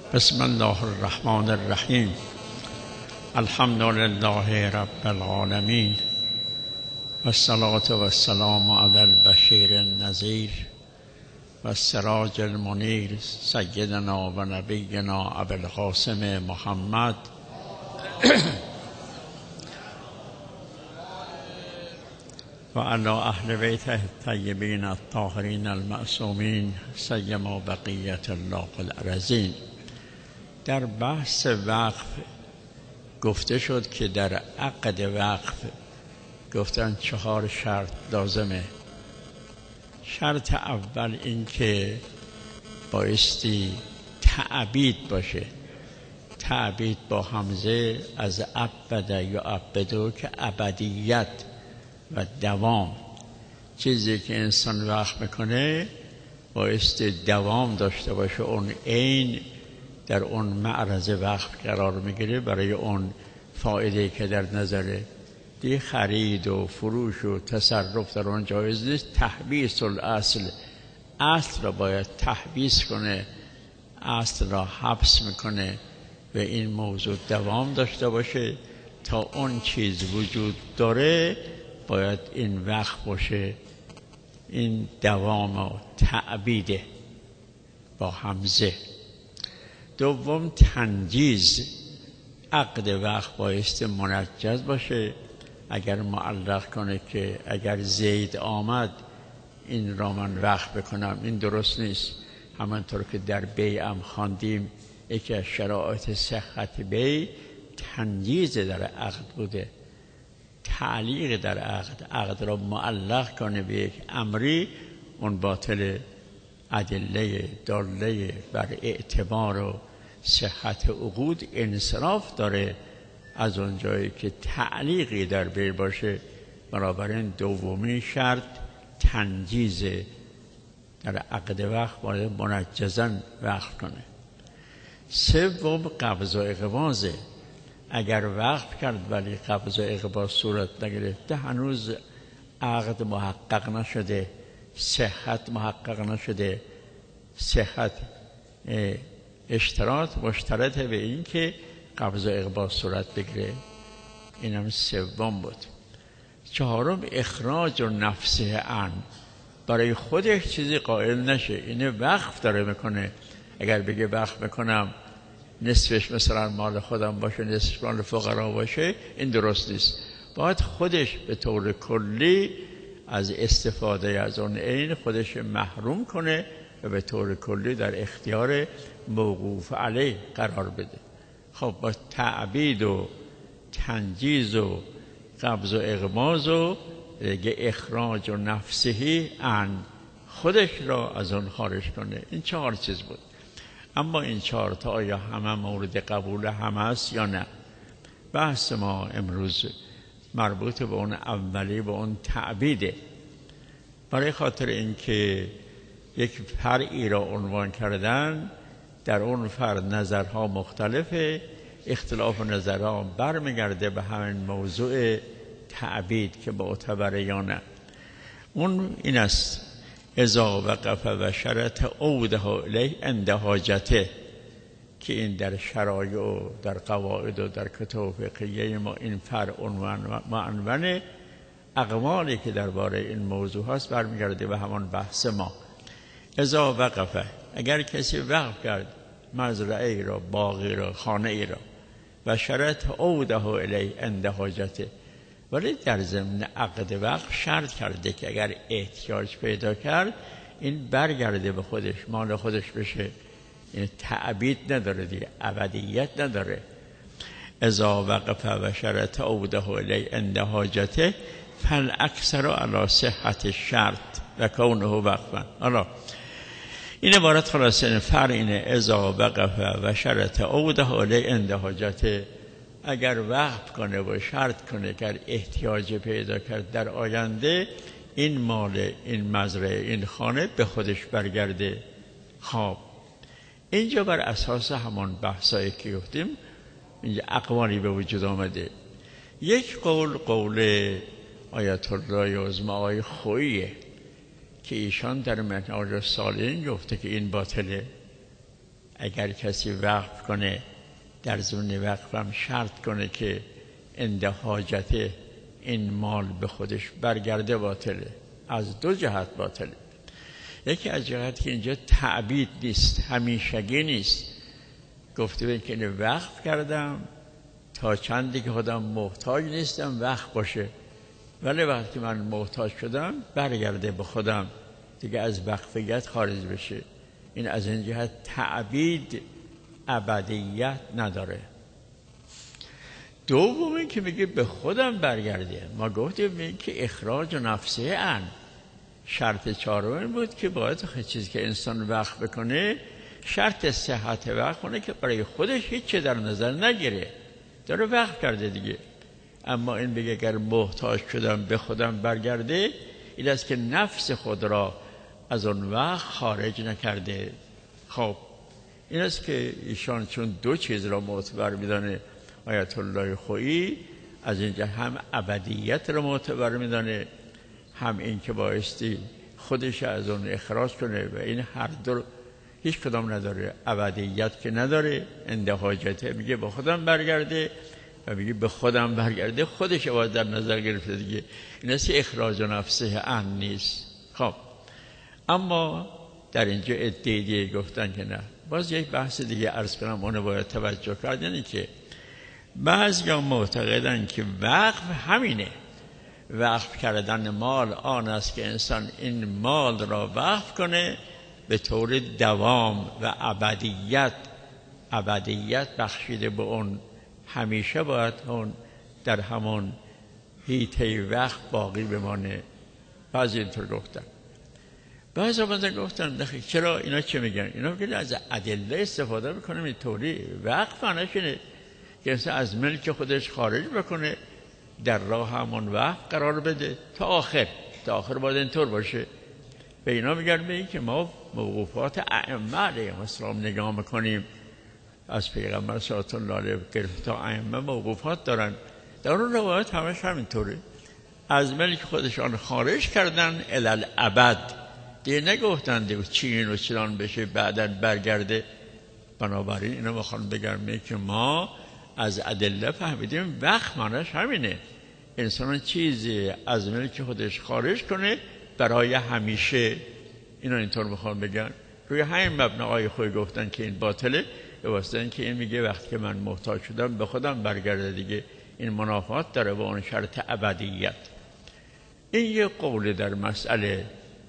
بسم الله الرحمن الرحیم. الحمد لله رب العالمین و الصلاة و السلام علی البشیر النذیر و السراج المنیر سیدنا و نبینا ابی القاسم محمد و علی اهل بیته الطیبین الطاهرین المعصومین سیما بقیت الله الارضین. در بحث وقف گفته شد که در عقد وقف گفتن 4 شرط لازمه. شرط اول این که بایستی تعبید باشه. تعبید با همزه از عبد یا عبدو که ابدیت و دوام. چیزی که انسان وقف میکنه بایستی دوام داشته باشه. اون عین در اون معرض وقف قرار میگیره برای اون فایده که در نظره. دی خرید و فروش و تصرف در اون جایز نیست. تحبیس الاصل، اصل را باید تحبیس کنه، اصل را حبس میکنه و این موضوع دوام داشته باشه. تا اون چیز وجود داره باید این وقف باشه. این دوام و تعبیده با همزه. دوم تنجیز. عقد وقف بایستی منجز باشه. اگر معلق کنه که اگر زید آمد این را من وقف بکنم، این درست نیست. همانطور که در بیع هم خواندیم یکی از شرایط صحت بیع تنجیز در عقد بوده، تعلیق در عقد. عقد را معلق کنه به یک امری، اون باطل. ادله داله بر اعتبار و صحت عقود انصراف داره از اون جایی که تعلیقی در بیر باشه. بنابراین دومین شرط تنجیز. در عقد وقف باید منجزاً وقف کنه. سوم قبض و اقباضه. اگر وقف کرد ولی قبض و اقباض صورت نگرفته هنوز عقد محقق نشده، صحت محقق نشده. صحت اشتراط مشترطه به این که قبض و اقباض صورت بگیره. این هم سوم بود. چهارم اخراج و نفسه عن. برای خودش چیزی قائل نشه، اینه وقف داره میکنه. اگر بگه وقف میکنم نصفش مثلا مال خودم باشه نصفش مال فقرا باشه، این درست نیست. باید خودش به طور کلی از استفاده از اون عین خودش محروم کنه و به طور کلی در اختیار موقوف علیه قرار بده. خب با تعبید و تنجیز و قبض و اغماض و اخراج و نفسهی عن، خودش را از اون خارج کنه. این 4 چیز بود. اما این 4 تا آیا همه مورد قبول همه است یا نه؟ بحث ما امروز مربوط به اون اولی، به اون تعبیده. برای خاطر اینکه یک فرعی را عنوان کردن، در اون فرع نظرها مختلفه. اختلاف نظرها برمیگرده به همین موضوع تعبید که معتبره یا نه. اون این است: اذا وقف و شرط عوده الیه عند حاجته، که این در شرایع و در قواعد و در کتاب فقهیه ما این فرع عنوان اقوالی که درباره این موضوع هست برمیگرده به همان بحث ما. اذا وقفه، اگر کسی وقف کرد مزرعه را، باغی را، خانه ای را، و شرط عوده الیه عند حاجته، ولی در ضمن عقد وقف شرط کرده که اگر احتیاج پیدا کرد این برگرده به خودش، مال خودش بشه. این تعبید نداره دیگه، ابدیت نداره. اذا وقف و شرط عوده الیه عند حاجته فالاکثر علی صحت الشرط و کونه وقفا. حالا این عبارت خلاصه فرع اینه: اذا وقف و شرط عوده الیه عند حاجته، اگر وقف کنه و شرط کنه که احتیاج پیدا کرد در آینده این مال، این مزرعه، این خانه به خودش برگرده. خب اینجا بر اساس همان بحثایی که گفتیم اینجا اقوالی به وجود آمده. یک قول آیت الله عظمی آقای خوییه که ایشان در منهاج الصالحین گفته که این باطله. اگر کسی وقف کنه در ضمن وقفم شرط کنه که عند حاجت این مال به خودش برگرده، باطله. از دو جهت باطله. یکی از جهت که اینجا تعبید نیست، همیشگی نیست. گفته به که اینو وقف کردم تا چندی که خودم محتاج نیستم وقف باشه، ولی وقتی من محتاج شدم برگرده به خودم، دیگه از وقفیت خارج بشه. این از این جهت تعبید ابدیت نداره. دومی که میگه به خودم برگرده، ما گفتیم که اخراج نفسه ان، شرط چهارم بود که باید چیزی که انسان وقف بکنه شرط صحت وقف کنه که برای خودش هیچ در نظر نگیره، داره وقف کرده دیگه. اما این بگه اگر محتاج شدم به خودم برگرده، این است که نفس خود را از اون وقت خارج نکرده. خب این است که ایشان چون دو چیز را معتبر میدانه آیت الله خویی، از اینجا هم ابدیت را معتبر میدانه، هم این که بایستی خودش از اون اخراج کنه، و این هر دو هیچ کدام نداره. ابدیت که نداره، عند حاجته میگه به خودم برگرده، و میگه به خودم برگرده خودش باید در نظر گرفته دیگه. این است اخراج نفسه ان نیست. خب اما در اینجا ادعای گفتن که نه. باز یک بحث دیگه عرض کنم، اونو باید توجه کرد، یعنی که بعضیا معتقدن که وقف همینه. وقف کردن مال آن است که انسان این مال را وقف کنه به طور دوام و ابدیت بخشیده به اون، همیشه باید اون در همون حیطه وقت باقی بمانه. بعضی اینطور گفتن. بعضی گفتن چرا اینا چه میگن؟ اینا میگن از ادله استفاده میکنیم اینطوری. وقف معنیش اینه که انسان از ملک خودش خارج بکنه، در راه همون وقف قرار بده تا آخر باید اینطور باشه. به اینا میگن به این که ما موقوفات ائمه علیهم السلام نگاه میکنیم، از پیغمبر صلی الله علیه و گرفته تا ائمه موقوفات دارن، در اون روایت همش همینطوره. از ملک خودشان خارج کردن الالابد، دیگه نگفتن دیگه چین و چنان بشه بعداً برگرده. بنابراین اینا میخوان بگن که ما از ادله فهمیدیم وقت معنیش همینه، انسان چیزی از ملک خودش خارج کنه برای همیشه. اینا اینطور میخوان بگن. روی همین مبنای خود گفتن که این باطله، به واسطه که این میگه وقتی که من محتاج شدم به خودم برگرده دیگه. این منافات داره با اون شرط ابدیت. این یه قول در مسئله.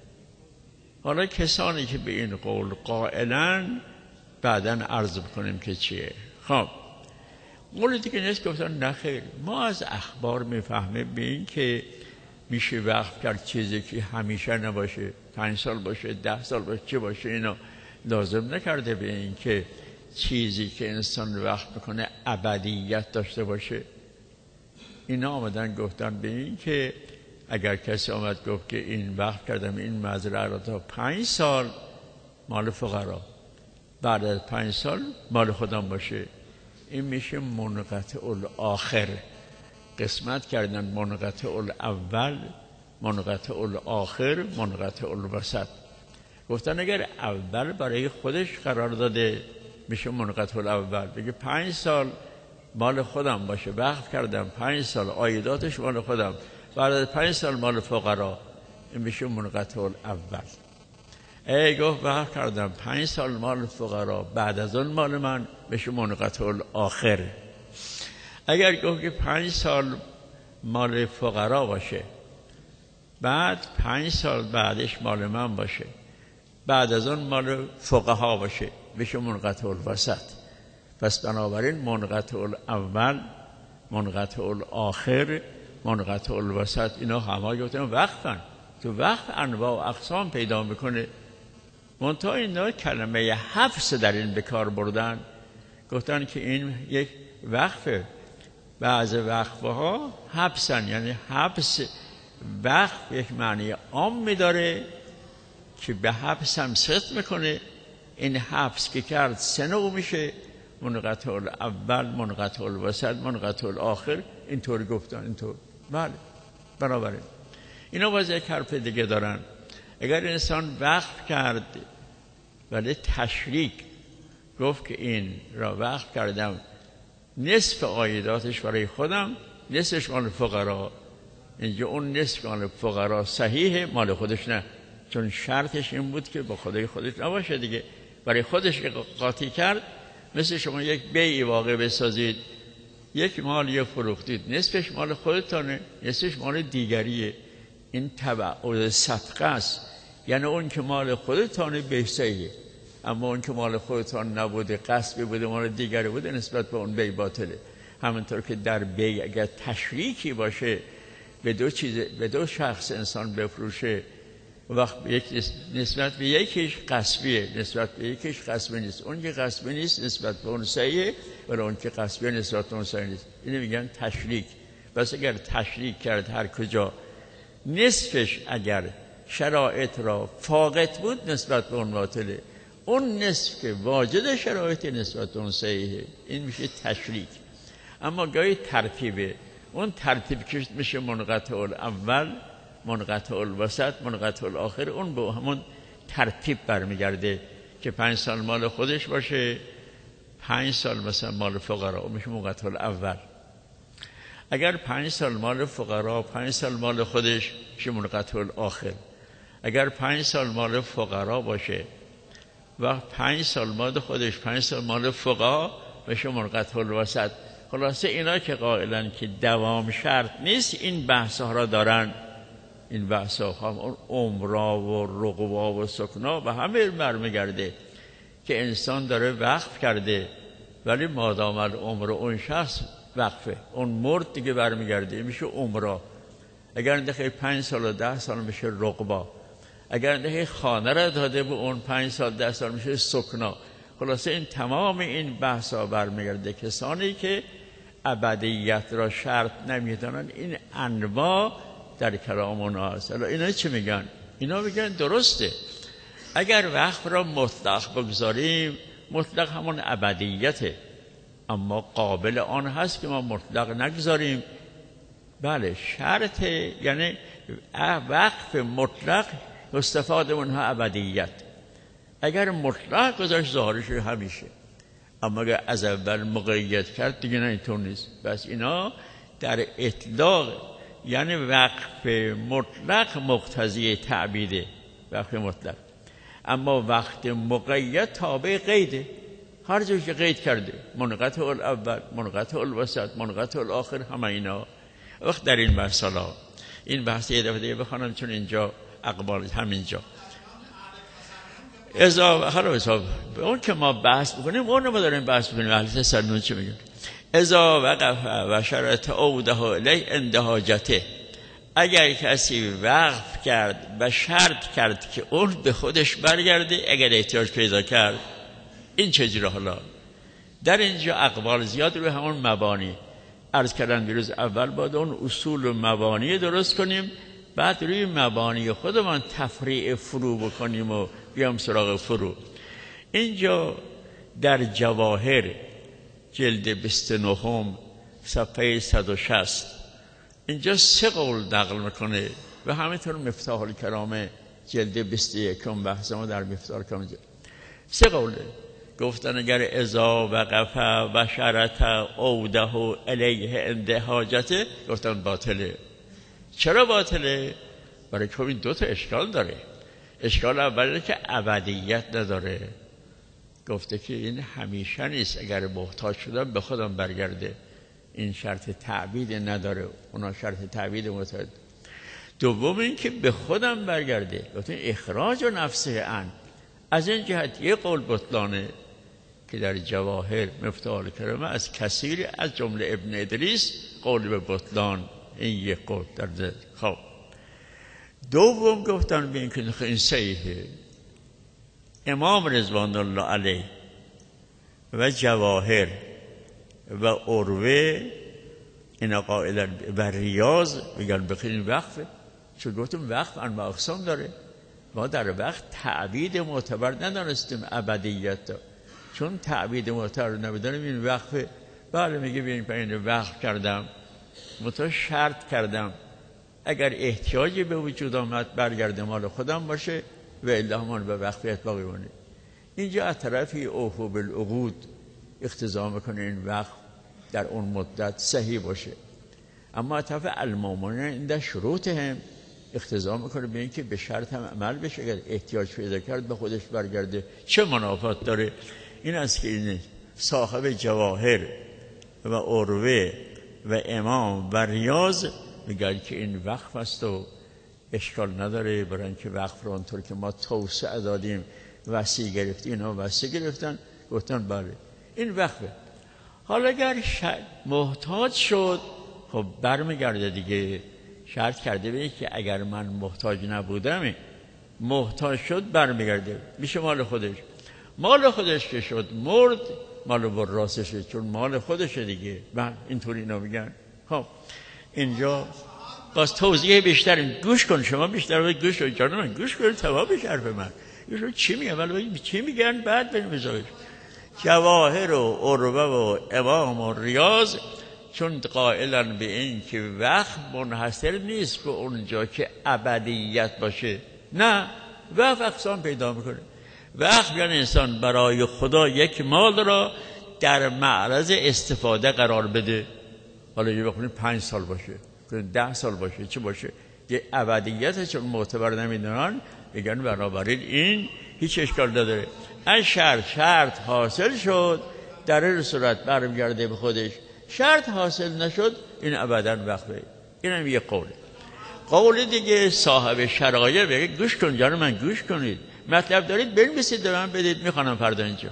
حالا کسانی که به این قول قائلن بعداً عرض بکنیم که چیه. خب قول دیگه نیست. گفتن نه خیر، ما از اخبار میفهمیم به این که میشه وقف کرد چیزی که همیشه نباشه، 5 سال باشه، 10 سال باشه، چه باشه، اینا لازم نکرده به این که چیزی که انسان وقف میکنه ابدیت داشته باشه. اینا آمدن گفتن به این که اگر کسی آمد گفت که این وقف کردم این مزرعه را تا 5 سال مال فقرا، بعد از 5 سال مال خودم باشه، این میشه منقطع الاخر. قسمت کردن منقطع الاول، منقطع الاخر، منقطع الوسط. گفتن اگر اول برای خودش قرار داده میشه منقطع الاول، بگه 5 سال مال خودم باشه، وقف کردم 5 سال عایداتش مال خودم، بعد از 5 سال مال فقرا، این میشه منقطع الاول. گفت وقف کردم 5 سال مال فقرا، بعد از اون مال من، میشه منقطع الاخر. اگر گفت که 5 سال مال فقرا باشه، بعد 5 سال بعدش مال من باشه، بعد از اون مال فقها باشه، میشه منقطع الوسط. پس بنابراین منقطع الاول، منقطع الاخر، منقطع الوسط، اینا همه گفتن وقفن. تو وقف انواع و اقسام پیدا میکنه. منتها اینا کلمه حبس در این بکار بردن، گفتن که این یک وقفه. بعض وقفها حبسن، یعنی حبس وقف یک معنی عام میداره که به حبس هم صدق میکنه. این حبس که کرد 3 نوع میشه: منقطع الاول، منقطع الوسط، منقطع الاخر. اینطور گفتن، اینطور. بله. بنابراین اینا باز یک حرف دیگه دارن. اگر انسان وقف کرد ولی تشریک گفت که این را وقف کردم، نصف عایداتش برای خودم، نصفش مال فقرا. اینجا اون نصف مال فقرا صحیحه، مال خودش نه، چون شرطش این بود که با خدای خودش نباشه دیگه. برای خودش قاطی کرد. مثل شما یک بیعی واقع بسازید، یک مال یا فروختید، نصفش مال خودتانه، نصفش مال دیگریه. این تبع صدقه است، یعنی اون که مال خودتانه بهتره، اما اون که مال خودتان نبوده، غصبی بوده، مال دیگری بوده، نسبت به اون بیع باطله. همونطور که در بیع اگر تشریکی باشه، به دو شخص انسان بفروشه، وقت نسبت به یکیش غصبیه، نسبت به یکیش غصبی نیست. اون که غصبی نیست نسبت به اون صحیحه، ولی اون که غصبی نسبت به اون صحیح نیست. اینو میگن تشریک. بس اگر تشریک کرد هر کجا، نصفش اگر شرایط را فاقد بود نسبت به اون باطله، اون نصف که واجد شرایط نسبت به اون صحیحه، این میشه تشریک. اما گاهی ترتیبه، اون ترتیب که میشه منقطع الاول، منقطع الوسط، منقطع الاخر، اون به همون ترتیب برمیگرده که 5 سال مال خودش باشه، 5 سال مثلا مال فقرا، میشه منقطع الاول. اگر 5 سال مال فقرا، 5 سال مال خودش، میشه منقطع الاخر. اگر 5 سال مال فقرا باشه و 5 سال مال خودش، 5 سال مال فقها، میشه منقطع الوسط. خلاصه اینا که قائلن که دوام شرط نیست، این بحث ها را دارن. این بحث ها هم عمرا و رقبا و سکنا و همه برمیگرده که انسان داره وقف کرده، ولی مادام العمر اون شخص وقفه، اون مرد دیگه برمیگرده، میشه عمرا. اگر اندخه 5 سال و 10 سال میشه رقبا. اگر اندخه خانه را داده به اون 5 سال 10 سال میشه سکنا. خلاصه این تمام این بحث ها برمیگرده. کسانی که ابدیت را شرط نمیدانن، این انواع در کلام اونا هست. حالا اینا چی میگن؟ اینا میگن درسته، اگر وقف را مطلق بگذاریم، مطلق همون ابدیته، اما قابل آن هست که ما مطلق نگذاریم. بله شرط، یعنی وقف مطلق استفاده منها ابدیت. اگر مطلق گذاشت ظاهرش همیشه، اما اگر از اول مقید کرد دیگه نه، اینطور نیست. بس اینا در اطلاق، یعنی وقف مطلق مقتضی تعبیده، وقف مطلق، اما وقت مقید تابع قیده. هر جایی که قید کرده، منقطع الاول، منقطع الوسط، منقطع الاخر، همه اینا. وقت در این مسئله، این بحث یه دفعه دیگه بخوانم چون اینجا اقبال همینجا حالا اون که ما بحث بکنیم، اون رو ما داریم بحث بکنیم. اهل تسنن چه میگن؟ اذا وقف و شرط عوده الی عند حاجته، اگر کسی وقف کرد و شرط کرد که اون به خودش برگرده اگر احتیاج پیدا کرد، این چجوره؟ حالا در اینجا اقوال زیاد روی همون مبانی عرض کردن. بیروز اول باید اون اصول و مبانی درست کنیم، بعد روی مبانی خودمان تفریع فرو بکنیم و بیام سراغ فرو. اینجا در جواهر جلد 29 صفحه 160 اینجا 3 قول نقل میکنه و همینطور مفتاح الکرام جلد 21 بحث ما در مفتاح الکرام 3 قوله. گفتن اگر اذا وقف و شرط عوده الیه عند حاجته، گفتن باطله. چرا باطله؟ برای که این 2 تا اشکال داره. اشکال اولی که ابدیت نداره، گفته که این همیشه نیست، اگر محتاج شدم به خودم برگرده. این شرط تعبید نداره، اونا شرط تعبید متعد. دوم این که به خودم برگرده، گفته اخراج و نفسه ان. از این جهت یه قول بطلانه که در جواهر مفتاح الکرام از کثیر از جمله ابن ادریس قول به بطلان، این یک قول در ذهن. خب دوم گفتن به این که این صحیحه. امام رضوان الله علیه و جواهر و عروه اینا قائلن و ریاض میگن بخیرین وقفه. چون گفتم وقف انواع اقسام داره، ما در وقت تعبید معتبر ندانستیم ابدیت دا. چون تعبید معتبر نمیدانیم این وقفه. بله میگه بیاین پایین وقف کردم، متا شرط کردم اگر احتیاجی به وجود آمد برگرده مال خودم باشه و الا همان به وقفیت باقی مونه. اینجا از طرفی اوفوا بالعقود اقتضا میکنه این وقت در اون مدت صحیح باشه، اما از طرف المؤمنون این شروط هم اقتضا میکنه به این که به شرط هم عمل بشه. اگر احتیاج پیدا کرد به خودش برگرده چه منافات داره؟ این است که این صاحب جواهر و عروه و امام و ریاض میگن که این وقف است و اشکال نداره، برای اینکه وقف رو اونطور که ما توسعه دادیم وسیع گرفتیم، اینا وسیع گرفتن، گفتن بله این وقفه. حالا اگر محتاج شد خب برمیگرده دیگه، شرط کرده به که اگر من محتاج نبودم محتاج شد برمیگرده میشه مال خودش. مال خودش که شد مرد مال وراسشه، چون مال خودشه دیگه. من اینطوری اینا میگن. خب اینجا باز توضیح بیشتر گوش کن، شما بیشتر گوش کن، جان من گوش کن تا بشه حرف من. ایشون چی میگن؟ ولی چی میگن بعد بریم بزاش. جواهر و عروه و امام و ریاض چون قائلن به این که وقت منحصر نیست به اونجا که ابدیت باشه، نه وقت اقسام پیدا میکنه. وقت یعنی انسان برای خدا یک مال را در معرض استفاده قرار بده. حالا یه بخونی 5 سال باشه، 10 سال باشه، چه باشه، یه ابدیت چون معتبر نمیدونن میگن بنابراین این هیچ اشکال نداره. این شرط حاصل شد در این صورت برمیگرده به خودش، شرط حاصل نشد این ابدا وقفه. این هم یه قوله. قول دیگه صاحب شرایع بگه گوش کن جان من، گوش کنید، مطلب دارید بنویسید به من بدید، میخوانم فردا اینجا.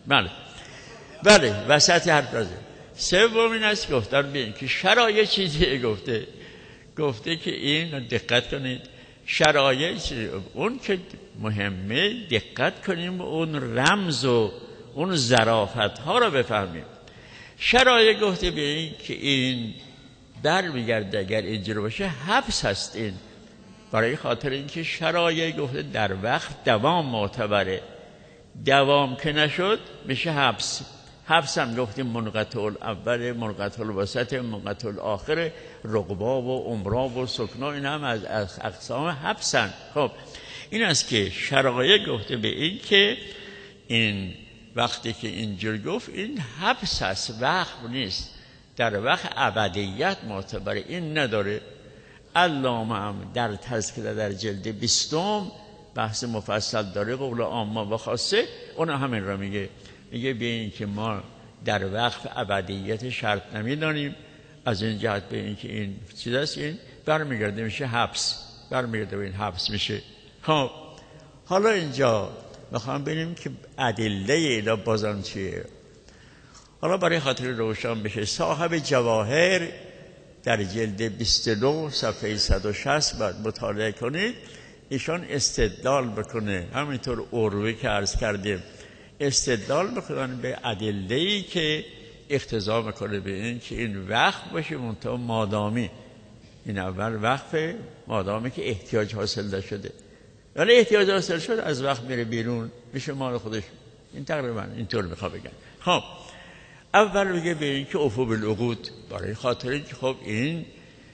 بله وسط حرف رازه. سومین است گفتن ببین که شرایع چیزی گفته که این دقت کنید، شرایع اون که مهمه دقت کنیم اون رمز و اون ظرافت ها رو بفهمیم. شرایع گفته به این که این برمیگرده اگر اینجور باشه حبس هست. این برای خاطر اینکه شرایع گفته در وقت دوام معتبره، دوام که نشد میشه حبس. حبس هم گفتیم منقطع الاول، منقطع الوسط، منقطع الاخر، رقبا و عمرا و سکنا، این هم از اقسام حبسن. خب این است که شرایع گفته به این که این وقتی که اینجور گفت این حبس است، وقت نیست، در وقت ابدیت معتبره، این نداره. علامه هم در تذکره در جلد 20 بحث مفصل داره، قول عامه و خاصه، اون همین را میگه به این که ما در وقت ابدیت شرط نمیدانیم، از این جهت به این که این چیز است، این برمیگرده میشه حبس، برمیگرده به این حبس میشه. خب حالا اینجا میخوام ببینیم که ادله اینا بازم چیه. حالا برای خاطر روشن بشه صاحب جواهر در جلد 29 صفحه 160 بعد مطالعه کنید، ایشان استدلال بکنه، همینطور عروه که عرض کردیم استدلال بکنن به ادله‌ای که اقتضا میکنه به این که این وقف باشه، منتها مادامی این اول وقفه، مادامی که احتیاج حاصل نشده. ولی احتیاج حاصل شد از وقت میره بیرون میشه مال خودش. این تقریبا اینطور میخوام بگم. خب اول میگه به این که اوفوا بالعقود، برای خاطر اینکه خب این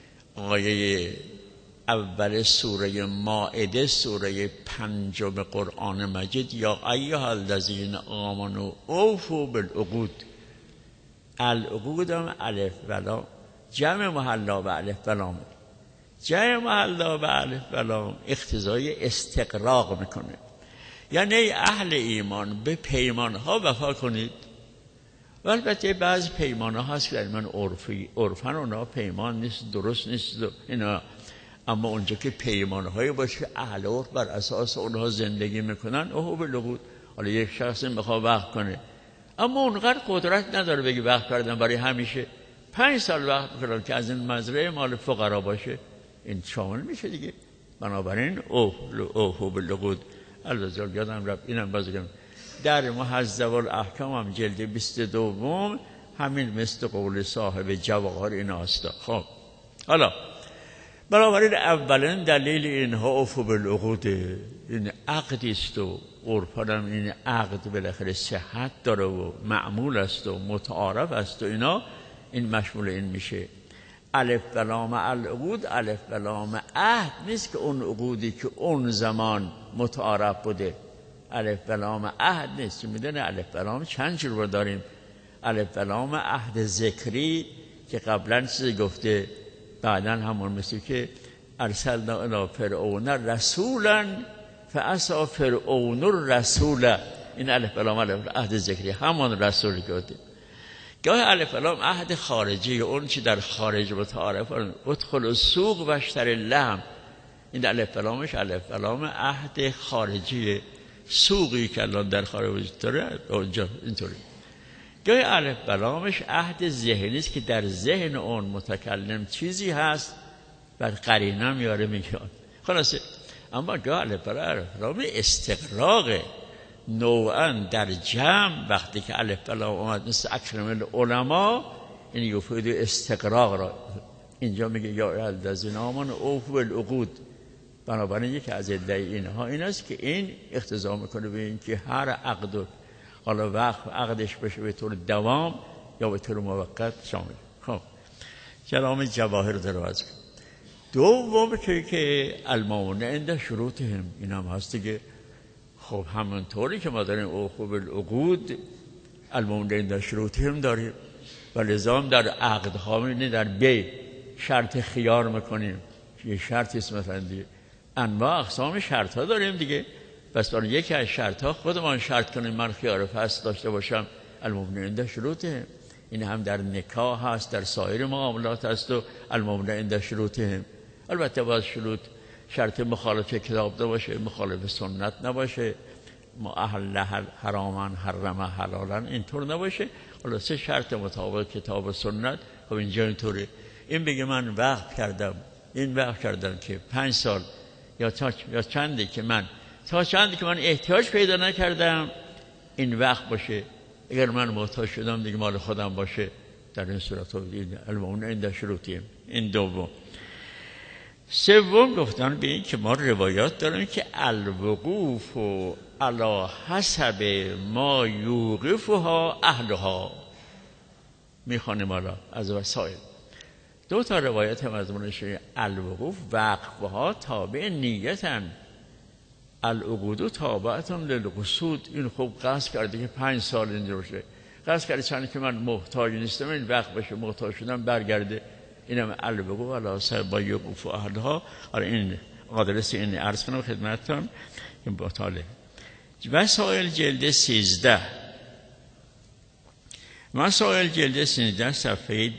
آیه اول سوره مائده، سوره 5 قرآن مجید، یا ایها الذین آمنوا اوفوا بالعقود. العقود هم الف و لام، جمع محلا و الف و لام. جمع محلا و الف و لام اقتضای استقراق میکنه، یعنی اهل ایمان به پیمان ها وفا کنید. و البته بعض پیمان ها هست که من عرفن اونا پیمان نیست، درست نیست اینا، اما اونجا که پیمان‌های باشه اهل عرف بر اساس اونها زندگی میکنن، اوه بالعقود. حالا یک شخص میخواد وقت کنه اما اونقدر قدرت نداره بگی وقت کردن برای همیشه، 5 سال وقت میکنن که از این مزرعه مال فقرا باشه، این شامل میشه دیگه. بنابراین اوه بالعقود. البته یادم رفت اینم بازگم در محذب الاحکام هم جلد 22 همین مثل قول صاحب جواهر این هست. خب حالا بنابراین اولین دلیل اینها اوفوا بالعقود، این عقدی است و عرفاً این عقد بالاخره صحت داره و معمول است و متعارف است و اینا، این مشمول این میشه. الف و لام العقود، الف و لام عهد نیست که اون عقودی که اون زمان متعارف بوده. الف و لام عهد نیست. میدونه الف و لام چند جور رو داریم. الف و لام عهد ذکری که قبلا چیزی گفته، بعدا همون مثل که ارسلنا الی فرعون رسولا فعصی فرعون الرسول، این الف و لام عهد ذکری همون رسولی گفته. گاه الف و لام عهد خارجی، اون چی در خارج متعارف، ادخل السوق و اشتری اللحم، این الف و لامش الف و لام عهد خارجی، سوقی که الان در خارج وجود داره اونجا اینطوری. گاه الف و لامش عهد ذهنی است که در ذهن اون متکلم چیزی هست و قرینه میاره میگه. خلاصه اما گاه الف و لام استقراقه، نوعا در جمع وقتی که الف و لام اومد مثل اکرم العلماء، این یفید استقراق را اینجا میگه یا الذین آمنوا اوفوا بالعقود. بنابراین یکی از ادعای اینها این است که این اقتضا میکنه به این که هر عقد، حالا وقت عقدش بشه به طور دوام یا به طور موقت شامل. خب کلام جواهر دروازه دوم که الموانع عند شروطهم، این هم هست دیگه. خب همونطوری که ما داریم اوفوا بالعقود، الموانع عند شروطهم داریم و لزام در عقدها می‌بینید در بی شرط خیار میکنیم، یه شرطی است مثلا دیگه. انواع اقسام شرط ها داریم دیگه. بس برای یکی از شرط ها خودمان شرط کنیم من خیار فصل داشته باشم، الموانع عند شروطهم. این هم در نکاح هست، در سایر معاملات هست و الموانع عند شروطهم. البته باز شرط مخالف کتاب نباشه، مخالف سنت نباشه، احل حراما حرم حلالا اینطور نباشه. خلاصه شرط مطابق کتاب و سنت. خب اینجا اینطوره. این بگه من وقت کردم، این وقت کردم که 5 سال یا چندی که من تا چندی که من احتیاج پیدا نکردم این وقت باشه. اگر من محتاج شدم دیگه مال خودم باشه. در این صورت الموانع عند شروطهم. این دوم. سوم گفتن به این که ما روایات داریم که الوقوف علی حسب ما یوقفها اهلها، میخوانیم حالا از وسائل. 2 تا روایت هم از منشه الوقوف، وقفها تابع نیتن، العقود تابعتون للقصود. این خوب قصد کرده که 5 سال اینجا باشه، قصد کرده چند که من محتاج نیستم این وقت باشه، محتاج شدم برگرده. اینم الوقوف علی حسب ما یوقفها اهلها. این آدرس این عرض کنم خدمتتون این مطالعه. وسائل جلد 13، وسائل جلد 13 صفحه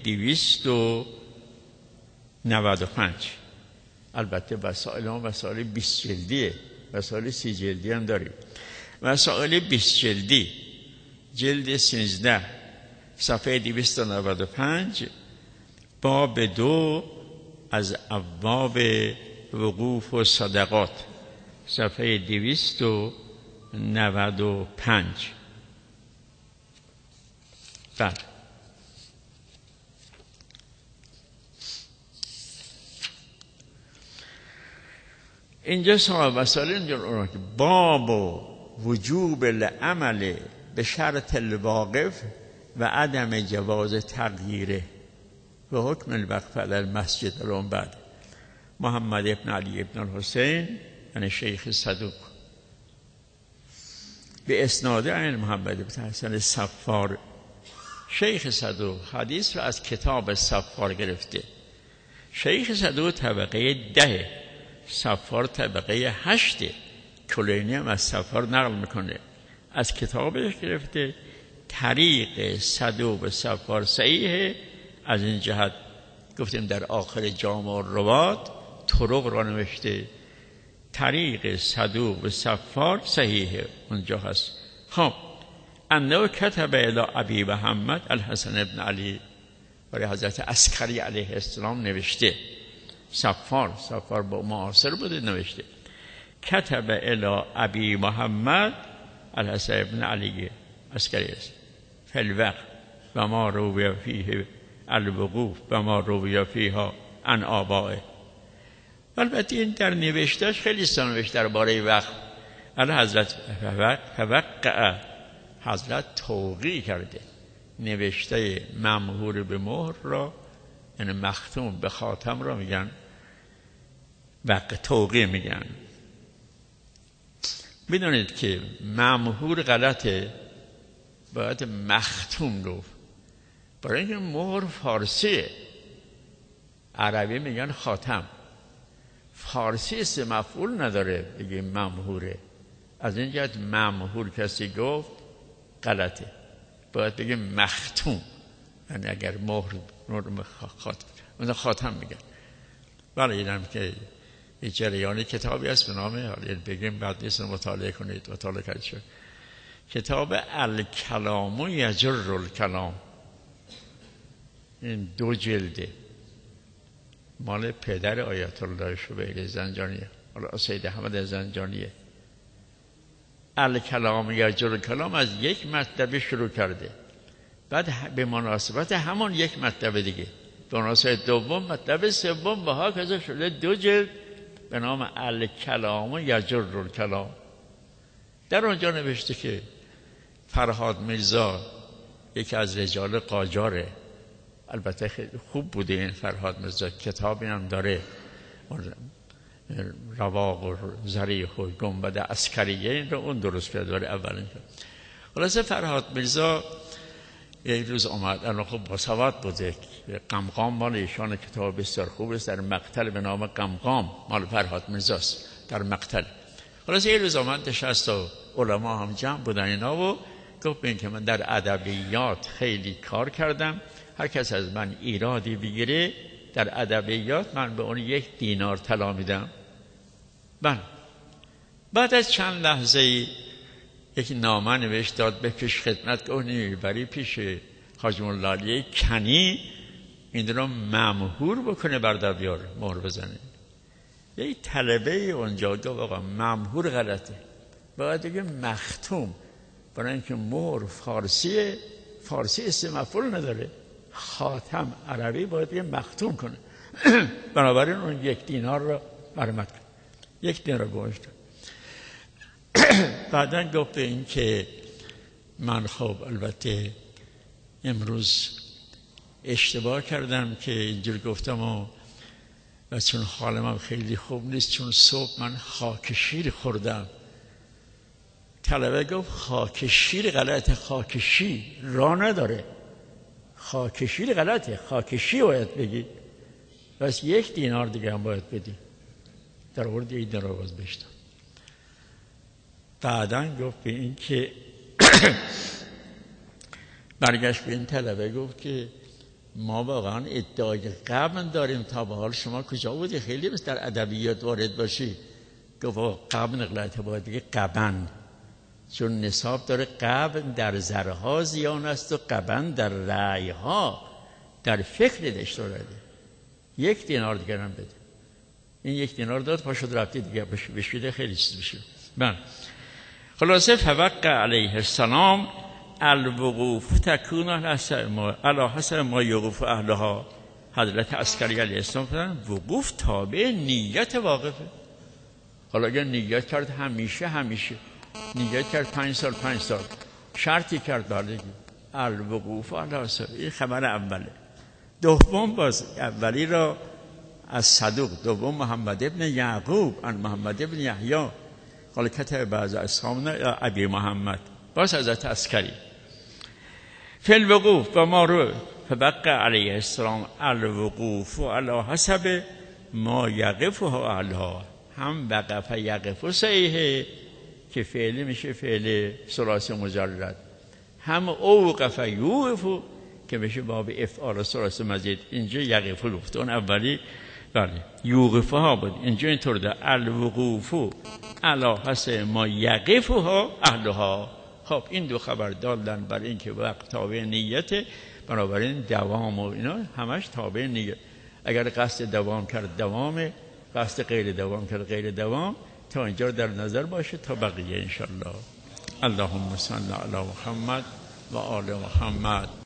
295. البته وسائل ما وسائل 20 جلدیه، وسائل 30 جلدی هم داریم. وسائل 20 جلدی جلد 13 صفحه 295 باب 2 از ابواب وقوف و صدقات صفحه 295. بله اینجا صاحب وسائل اینجا باب وجوب العمل به شرط الواقف و عدم جواز تغییره و حکم الوقف علی المسجد. الان بعد محمد ابن علی ابن الحسین یعنی شیخ صدوق به اسناد عن محمد ابن حسن صفار. شیخ صدوق حدیث رو از کتاب صفار گرفته. شیخ صدوق طبقه 10، صفار طبقه 8. کلینی هم از صفار نقل میکنه، از کتابش گرفته. طریق صدوق صفار صحیحه. از این جهت گفتیم در آخر جامع الروات طرق را نوشته، طریق صدوق صفار صحیحه اونجا هست. خب انه کتب الی ابی محمد الحسن ابن علی، برای حضرت عسکری علیه السلام نوشته. صفار با معاصر بوده نوشته. کتب الی ابی محمد الحسن ابن علی عسکری است فالوقت و ما روی فیه الوقوف و ما روی فیها عن آبائه. البته این در نوشتهش خیلی نوشته درباره وقت. حضرت فوقع، حضرت توقیع کرده نوشته ممهور به مهر را، یعنی مختوم به خاتم را میگن وقع توقیع میگن. میدونید که ممهور غلطه، باید مختوم گفت، برای اینکه مهر فارسیه، عربی میگن خاتم، فارسی اسم مفعول نداره بگیم ممهوره، از این جهت ممهور کسی گفت غلطه، باید بگیم مختوم، یعنی اگر مهر خاتم میگن. بله اینم که این جریانی کتابی هست به نام، بگیم بعد نیست مطالعه کنید، مطالعه کنید شد. کتاب الکلام یجر الکلام، این 2 جلده، مال پدر آیت الله شبیل زنجانیه، حالا سید احمد زنجانیه. الکلام یجر الکلام از یک مطلب شروع کرده، بعد به مناسبت همون یک مطلب دیگه، به مناسبت دوم مطلب سوم و ها کذا شده 2 جلد به نام الکلام یجر الکلام. در اونجا نوشته که فرهاد میرزا یکی از رجال قاجاره، البته خیلی خوب بوده این فرهاد میرزا، کتابی هم داره، رواق و ظریح و گنبد عسکریه، این رو اون درست کرده داره اولین. خلاصه فرهاد میرزا یک روز آمد، الان خب باسواد بوده، قمقام مال ایشان کتاب بسیار خوب است، در مقتل به نام قمقام مال فرهاد میرزاست، در مقتل. خلاصه یک روز آمد نشست و علما هم جمع بودن اینا و گفت این که من در ادبیات خیلی کار کردم، هر کس از من ایرادی بگیره در ادبیات من به اون 1 دینار طلا میدم. بله. بعد از چند لحظه یک نامه نوشت داد به پیش خدمت که اونی بری پیش حاج مولا علی کنی این رو ممهور بکنه بردار بیار مهر بزنه. یک طلبه اونجا گفت آقا ممهور غلطه، باید بگه مختوم، برای اینکه مهر فارسیه، فارسی اسم مفعول نداره، خاتم عربی باید بگه مختوم کنه. بنابراین اون 1 دینار رو برمت کن، 1 دینار گوشت. بعدن گفت به این که من خب البته امروز اشتباه کردم که اینجور گفتم و چون حالم خیلی خوب نیست، چون صبح من خاک شیر خوردم. طلبه گفت خاک شیر غلطه، خاک شیر راه نداره، خاک شیر غلطه، خاک شیر باید بگی، بس 1 دینار دیگه هم باید بدی. در آورد 1 دینار باز بشتم. بعدن گفت به این که برگشت به این طلبه گفت که ما واقعا ادعای قبن داریم، تا به حال شما کجا بودی؟ خیلی بس در ادبیات وارد باشی. گفت قبن غلطه، باید بگه قبن، چون نصاب داره قبن در زرها زیان است و قبن در رأیها، در فکر اشتراده. 1 دینار دیگر هم بده. این 1 دینار داد، پاشد رفتی دیگه بشویده، خیلی چیز بشید. بله. خلاصه فوقع علیه السلام الوقوف تکون علی حسب ما یوقف اهلها. حضرت عسکری علیه السلام فرمودن وقوف تابع نیت واقفه. حالا اگر نیت کرد همیشه نیت کرد 5 سال شرطی کرد بالگی الوقوف علی حسب. این خبر اوله. دوم باز اولی را از صدوق، دوم محمد ابن یعقوب عن محمد ابن یحیی قال کتب بعض اصحابنا ابی محمد، باز حضرت عسکری فی الوقوف و ما رو فبقى علیه السلام الوقوف علی حسب ما یقفه اهلها. هم وقف یقف صحیحه که فعلی میشه فعل ثلاثی مجرد، هم اوقف یوقف که میشه باب افعال ثلاثی مزید. اینجا یقف گفت، اون اولی بله یوقفه ها بود، اینجا اینطور ده الوقوف علی حسب ما یقفها اهلها. خب این 2 خبر دادن برای اینکه وقت تابع نیته، بنابراین دوام و اینا همش تابع نیت. اگر قصد دوام کرد دوامه، قصد غیر دوام کرد غیر دوام. تا اینجا در نظر باشه تا بقیه انشالله. اللهم صل علی محمد و آل محمد.